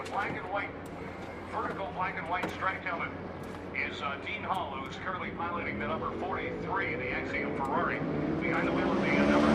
black and white, vertical black and white striped helmet is Dean Hall, who's currently piloting the number 43 in the Axiom Ferrari. Behind the wheel of the number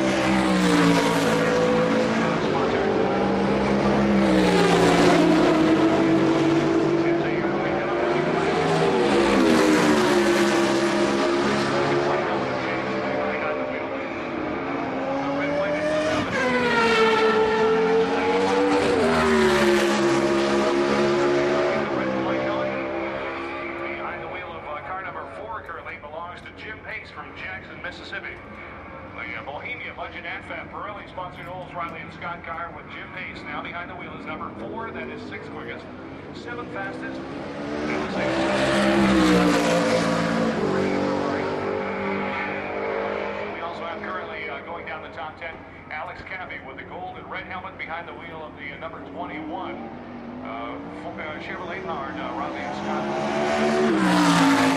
4 currently belongs to Jim Pace from Jackson, Mississippi. The Bohemia Budget AdFab Pirelli sponsored Olds, Riley, and Scott car with Jim Pace now behind the wheel is number 4. That is 6th quickest, 7th fastest. We also have currently going down the top 10, Alex Caffey with the gold and red helmet behind the wheel of the number 21. Chevrolet powered Riley and Scott.